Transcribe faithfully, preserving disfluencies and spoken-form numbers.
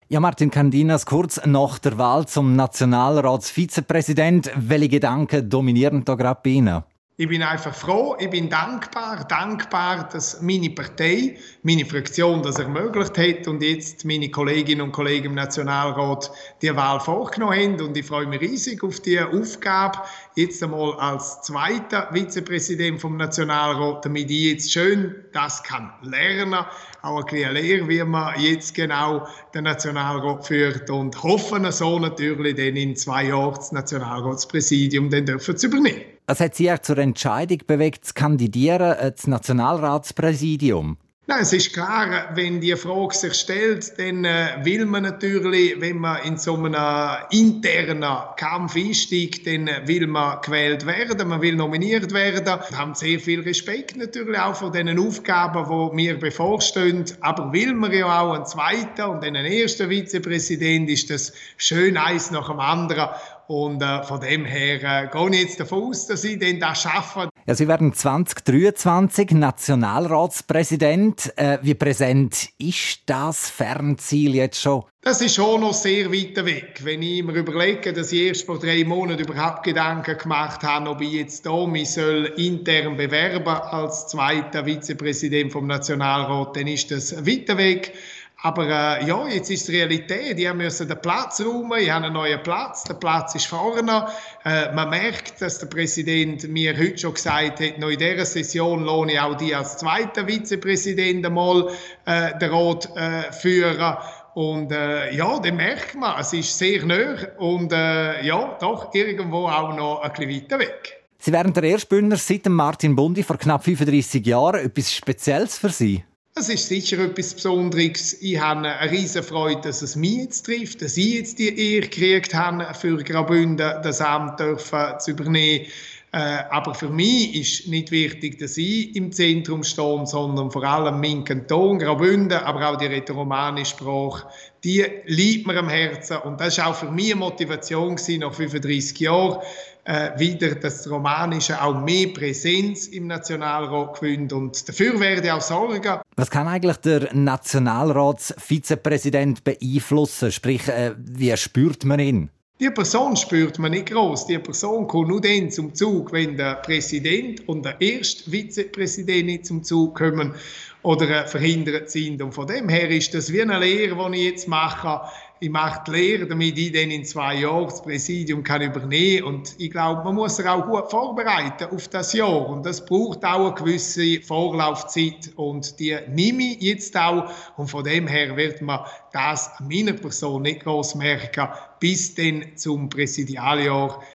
Ja, Martin Candinas, kurz nach der Wahl zum Nationalratsvizepräsident. Welche Gedanken dominieren da gerade bei Ihnen? Ich bin einfach froh, ich bin dankbar, dankbar, dass meine Partei, meine Fraktion das ermöglicht hat und jetzt meine Kolleginnen und Kollegen im Nationalrat die Wahl vorgenommen haben. Und ich freue mich riesig auf die Aufgabe, jetzt einmal als zweiter Vizepräsident vom Nationalrat, damit ich jetzt schön das kann lernen, auch ein bisschen lernen, wie man jetzt genau den Nationalrat führt und hoffen so natürlich dann in zwei Jahren das Nationalratspräsidium dann dürfen zu übernehmen. Was hat Sie auch zur Entscheidung bewegt, zu kandidieren, das Nationalratspräsidium? Nein, es ist klar, wenn die Frage sich stellt, dann äh, will man natürlich, wenn man in so einem internen Kampf einsteigt, dann will man gewählt werden, man will nominiert werden. Wir haben sehr viel Respekt natürlich auch vor den Aufgaben, die mir bevorstehen. Aber will man ja auch einen zweiten und einen ersten Vizepräsident, ist das schön eins nach dem anderen. Und äh, von dem her äh, gehe ich jetzt davon aus, dass ich denn das schaffe. Ja, Sie werden zwanzig dreiundzwanzig Nationalratspräsident. Äh, wie präsent ist das Fernziel jetzt schon? Das ist schon noch sehr weit weg. Wenn ich mir überlege, dass ich erst vor drei Monaten überhaupt Gedanken gemacht habe, ob ich jetzt hier mich soll intern bewerben als zweiter Vizepräsident vom Nationalrat, dann ist das weit weg. Aber äh, ja, jetzt ist es Realität. Ich musste den Platz räumen, ich habe einen neuen Platz, der Platz ist vorne. Äh, man merkt, dass der Präsident mir heute schon gesagt hat, noch in dieser Session lohne ich auch die als zweiter Vizepräsident einmal äh, den Rat äh, führen. Und äh, ja, dann merkt man, es ist sehr nah und äh, ja, doch irgendwo auch noch ein bisschen weiter weg. Sie wären der erste Bündner seit Martin Bundi vor knapp fünfunddreissig Jahren. Etwas Spezielles für Sie? Es ist sicher etwas Besonderes. Ich habe eine riesige Freude, dass es mich jetzt trifft, dass ich jetzt die Ehre gekriegt habe, für Graubünden das Amt dürfen zu übernehmen. Äh, aber für mich ist nicht wichtig, dass ich im Zentrum stehe, sondern vor allem mein Kanton, Graubünden, aber auch die rätoromanische Sprache, die liegt mir am Herzen. Und das war auch für mich eine Motivation gewesen, nach fünfunddreissig Jahren, äh, wieder das Romanische auch mehr Präsenz im Nationalrat gewinnt. Und dafür werde ich auch sorgen. Was kann eigentlich der Nationalratsvizepräsident beeinflussen? Sprich, äh, wie spürt man ihn? Die Person spürt man nicht gross. Die Person kommt nur dann zum Zug, wenn der Präsident und der erste Vizepräsident nicht zum Zug kommen oder verhindert sind. Und von dem her ist das wie eine Lehre, die ich jetzt mache. Ich mache die Lehre, damit ich dann in zwei Jahren das Präsidium kann übernehmen kann. Und ich glaube, man muss sich auch gut vorbereiten auf das Jahr. Und das braucht auch eine gewisse Vorlaufzeit. Und die nehme ich jetzt auch. Und von dem her wird man das an meiner Person nicht gross merken, bis dann zum Präsidialjahr.